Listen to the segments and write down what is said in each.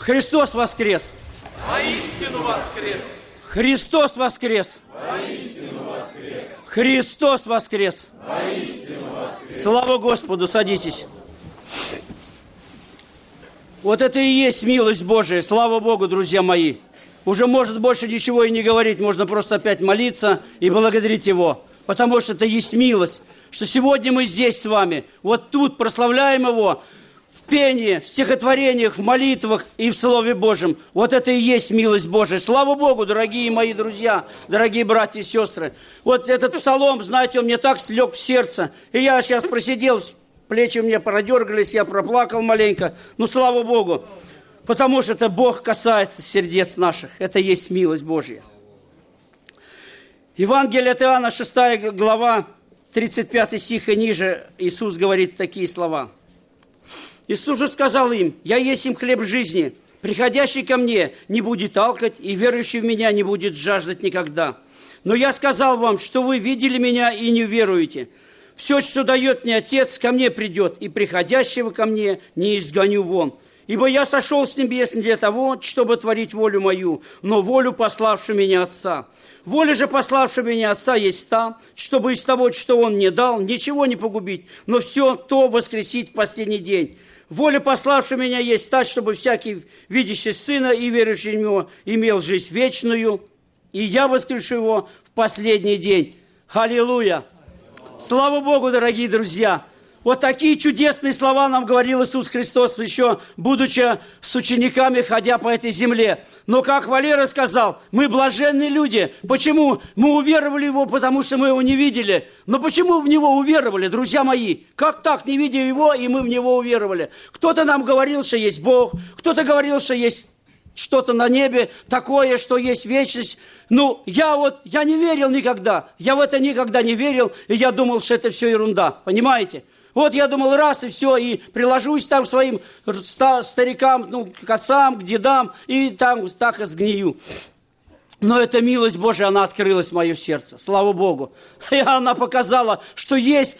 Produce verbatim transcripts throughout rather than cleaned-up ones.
Христос воскрес! Воистину воскрес! Христос воскрес! Воистину воскрес! Христос воскрес! Воистину воскрес! Слава Господу! Садитесь. Вот это и есть милость Божия. Слава Богу, друзья мои. Уже может больше ничего и не говорить. Можно просто опять молиться и благодарить Его. Потому что это есть милость. Что сегодня мы здесь с вами. Вот тут прославляем Его. В пении, в стихотворениях, в молитвах и в Слове Божьем. Вот это и есть милость Божия. Слава Богу, дорогие мои друзья, дорогие братья и сестры. Вот этот псалом, знаете, он мне так слег в сердце. И я сейчас просидел, плечи у меня продергались, я проплакал маленько. Ну, слава Богу. Потому что это Бог касается сердец наших. Это и есть милость Божья. Евангелие от Иоанна, шестая глава, тридцать пятый стих и ниже, Иисус говорит такие слова. Иисус же сказал им: «Я есть им хлеб жизни, приходящий ко мне не будет алкать, и верующий в меня не будет жаждать никогда. Но я сказал вам, что вы видели меня и не веруете. Все, что дает мне Отец, ко мне придет, и приходящего ко мне не изгоню вон. Ибо я сошел с небес не для того, чтобы творить волю мою, но волю пославшего меня Отца. Воля же пославшего меня Отца есть та, чтобы из того, что Он мне дал, ничего не погубить, но все то воскресить в последний день. Воля пославшего меня есть та, чтобы всякий, видящий Сына и верующий в Него, имел жизнь вечную, и я воскрешу его в последний день». Аллилуйя! Слава Богу, дорогие друзья! Вот такие чудесные слова нам говорил Иисус Христос, еще будучи с учениками, ходя по этой земле. Но, как Валера сказал, мы блаженные люди. Почему? Мы уверовали в Его, потому что мы Его не видели. Но почему в Него уверовали, друзья мои? Как так, не видя Его, и мы в Него уверовали? Кто-то нам говорил, что есть Бог, кто-то говорил, что есть что-то на небе такое, что есть вечность. Ну, я вот, я не верил никогда. Я в это никогда не верил, и я думал, что это все ерунда. Понимаете? Вот я думал, раз и все, и приложусь там к своим старикам, ну, к отцам, к дедам, и там так и сгнию. Но эта милость Божия, она открылась в мое сердце, слава Богу. И она показала, что есть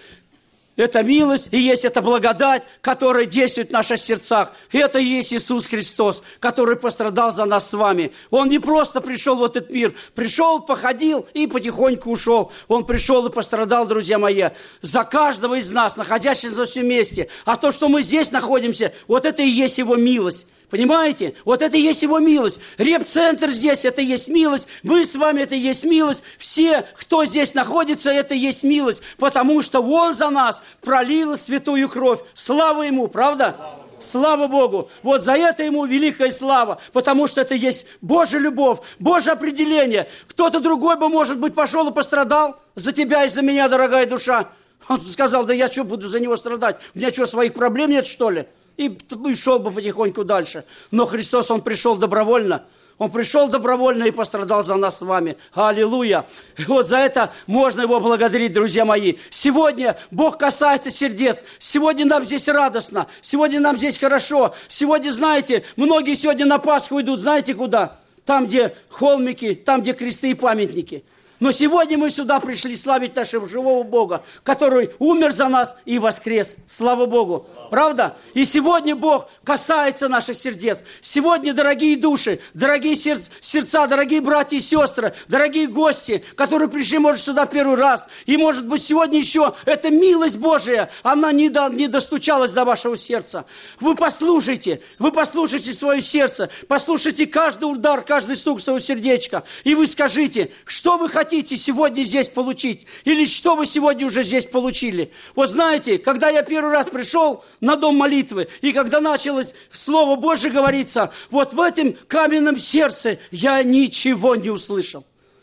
эта милость и есть эта благодать, которая действует в наших сердцах. И это и есть Иисус Христос, который пострадал за нас с вами. Он не просто пришел в этот мир, пришел, походил и потихоньку ушел. Он пришел и пострадал, друзья мои, за каждого из нас, находящихся вместе. А то, что мы здесь находимся, вот это и есть Его милость. Понимаете? Вот это и есть Его милость. Реп-центр здесь, это и есть милость. Мы с вами, это и есть милость. Все, кто здесь находится, это и есть милость. Потому что Он за нас пролил святую кровь. Слава Ему, правда? Слава Богу! Вот за это Ему великая слава, потому что это есть Божья любовь, Божье определение. Кто-то другой бы, может быть, пошел и пострадал за тебя и за меня, дорогая душа. Он сказал: да я что, буду за него страдать? У меня что, своих проблем нет, что ли? И, и шел бы потихоньку дальше. Но Христос, Он пришел добровольно. Он пришел добровольно и пострадал за нас с вами. Аллилуйя! И вот за это можно Его благодарить, друзья мои. Сегодня Бог касается сердец. Сегодня нам здесь радостно. Сегодня нам здесь хорошо. Сегодня, знаете, многие сегодня на Пасху идут, знаете куда? Там, где холмики, там, где кресты и памятники. Но сегодня мы сюда пришли славить нашего живого Бога, который умер за нас и воскрес. Слава Богу! Правда? И сегодня Бог касается наших сердец. Сегодня, дорогие души, дорогие сердца, сердца, дорогие братья и сестры, дорогие гости, которые пришли, может, сюда первый раз, и, может быть, сегодня еще эта милость Божия, она не, до, не достучалась до вашего сердца. Вы послушайте, вы послушайте свое сердце, послушайте каждый удар, каждый стук своего сердечка, и вы скажите, что вы хотите сегодня здесь получить, или что вы сегодня уже здесь получили. Вот знаете, когда я первый раз пришел на дом молитвы, и когда началось Слово Божие говориться, вот в этом каменном сердце я ничего не услышал.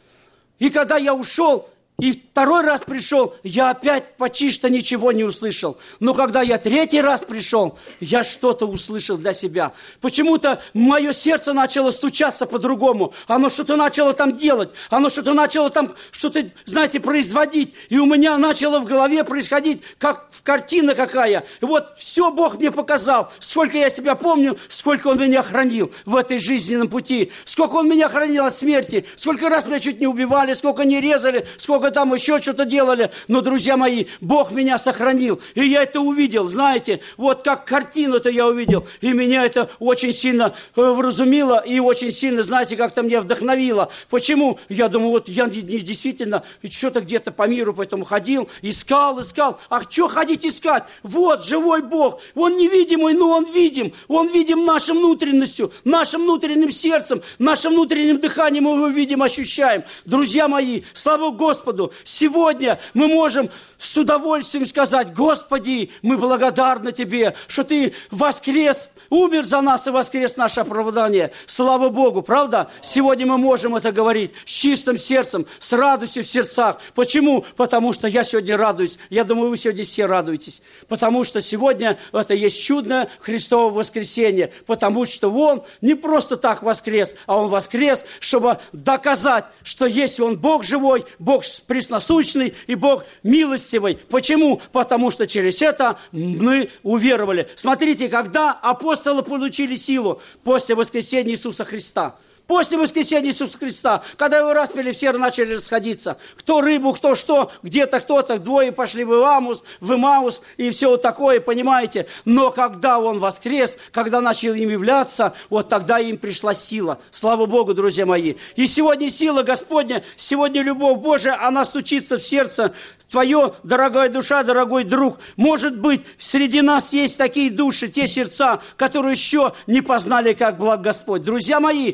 И когда я ушел, и второй раз пришел, я опять почти что ничего не услышал. Но когда я третий раз пришел, я что-то услышал для себя. Почему-то мое сердце начало стучаться по-другому. Оно что-то начало там делать. Оно что-то начало там, что-то, знаете, производить. И у меня начало в голове происходить, как картина какая. И вот все Бог мне показал. Сколько я себя помню, сколько Он меня хранил в этой жизненном пути. Сколько Он меня хранил от смерти. Сколько раз меня чуть не убивали, сколько не резали, сколько плохо там еще что-то делали. Но, друзья мои, Бог меня сохранил. И я это увидел, знаете, вот как картину-то я увидел. И меня это очень сильно вразумило и очень сильно, знаете, как-то меня вдохновило. Почему? Я думаю, вот я действительно что-то где-то по миру поэтому ходил, искал, искал. А что ходить искать? Вот, живой Бог. Он невидимый, но Он видим. Он видим нашей внутренностью, нашим внутренним сердцем, нашим внутренним дыханием мы его видим, ощущаем. Друзья мои, слава Господу, сегодня мы можем с удовольствием сказать: Господи, мы благодарны Тебе, что Ты воскрес, умер за нас и воскрес наше оправдание. Слава Богу, правда? Сегодня мы можем это говорить с чистым сердцем, с радостью в сердцах. Почему? Потому что я сегодня радуюсь. Я думаю, вы сегодня все радуетесь. Потому что сегодня это есть чудное Христово воскресенье. Потому что Он не просто так воскрес, а Он воскрес, чтобы доказать, что есть Он Бог живой, Бог пресносущный и Бог милостивый. Почему? Потому что через это мы уверовали. Смотрите, когда апостолы получили силу после воскресения Иисуса Христа. После воскресения Иисуса Христа, когда его распяли, все начали расходиться. Кто рыбу, кто что, где-то кто-то, двое пошли в Имаус, в Имаус и все вот такое, понимаете. Но когда Он воскрес, когда начал им являться, вот тогда им пришла сила. Слава Богу, друзья мои. И сегодня сила Господня, сегодня любовь Божия, она стучится в сердце твое, дорогая душа, дорогой друг. Может быть, среди нас есть такие души, те сердца, которые еще не познали, как благ Господь. Друзья мои,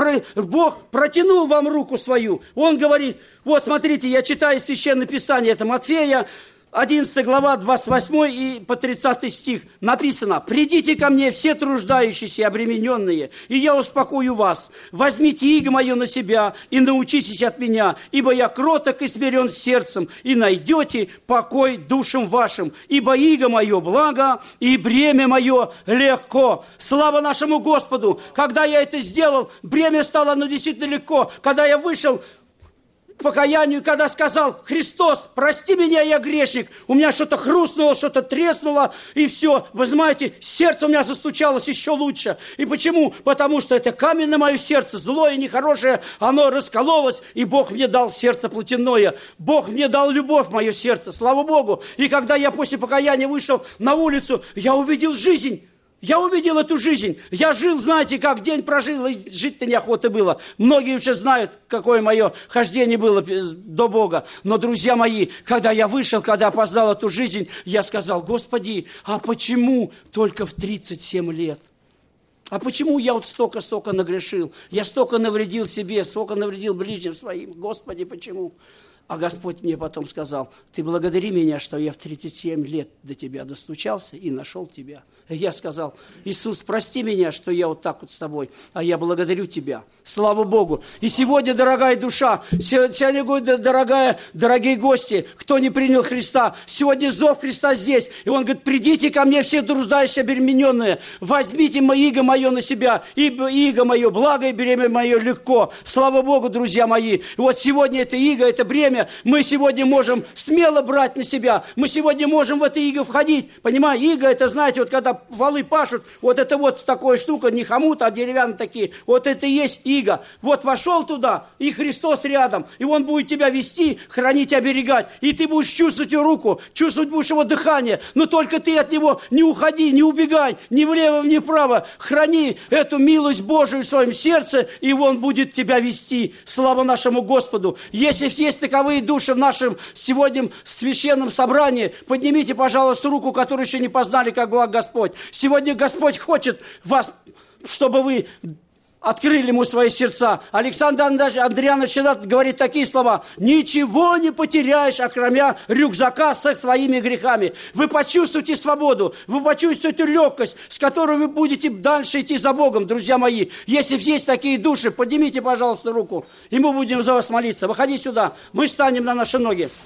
Бог протянул вам руку свою. Он говорит, вот смотрите, я читаю Священное Писание, это Матфея, одиннадцатая глава, двадцать восьмой и по тридцатый стих написано: «Придите ко мне все труждающиеся и обремененные, и я успокою вас. Возьмите иго мое на себя и научитесь от меня, ибо я кроток и смирен сердцем, и найдете покой душам вашим, ибо иго мое благо, и бремя мое легко». Слава нашему Господу! Когда я это сделал, бремя стало, ну, действительно легко. Когда я вышел покаянию, когда сказал: Христос, прости меня, я грешник, у меня что-то хрустнуло, что-то треснуло, и все. Вы знаете, сердце у меня застучалось еще лучше. И почему? Потому что это камень на мое сердце, злое и нехорошее, оно раскололось, и Бог мне дал сердце плотяное. Бог мне дал любовь в мое сердце, слава Богу. И когда я после покаяния вышел на улицу, я увидел жизнь. Я увидел эту жизнь. Я жил, знаете, как день прожил, и жить-то неохота было. Многие уже знают, какое мое хождение было до Бога. Но, друзья мои, когда я вышел, когда познал эту жизнь, я сказал: Господи, а почему только в тридцать семь лет? А почему я вот столько-столько нагрешил? Я столько навредил себе, столько навредил ближним своим. Господи, почему? А Господь мне потом сказал: ты благодари меня, что я в тридцать семь лет до тебя достучался и нашел тебя. И я сказал: Иисус, прости меня, что я вот так вот с тобой, а я благодарю тебя. Слава Богу. И сегодня, дорогая душа, сегодня, дорогая, дорогие гости, кто не принял Христа, сегодня зов Христа здесь. И Он говорит: придите ко мне все труждающиеся, обремененные, возьмите иго мое на себя, ибо иго мое благо и бремя мое легко. Слава Богу, друзья мои. И вот сегодня это иго, это бремя, мы сегодня можем смело брать на себя. Мы сегодня можем в это иго входить. Понимаете, иго это, знаете, вот когда валы пашут, вот это вот такая штука, не хомут, а деревянные такие. Вот это и есть иго. Вот вошел туда, и Христос рядом, и Он будет тебя вести, хранить, оберегать. И ты будешь чувствовать Его руку, чувствовать будешь Его дыхание. Но только ты от Него не уходи, не убегай, ни влево, ни вправо. Храни эту милость Божию в своем сердце, и Он будет тебя вести. Слава нашему Господу. Если есть таковые души в нашем сегодня священном собрании, поднимите, пожалуйста, руку, которую еще не познали, как благ Господь. Сегодня Господь хочет вас, чтобы вы открыли Ему свои сердца. Александр Андрианович говорит такие слова: ничего не потеряешь, окромя рюкзака со своими грехами. Вы почувствуете свободу, вы почувствуете легкость, с которой вы будете дальше идти за Богом, друзья мои. Если есть такие души, поднимите, пожалуйста, руку, и мы будем за вас молиться. Выходи сюда, мы встанем на наши ноги.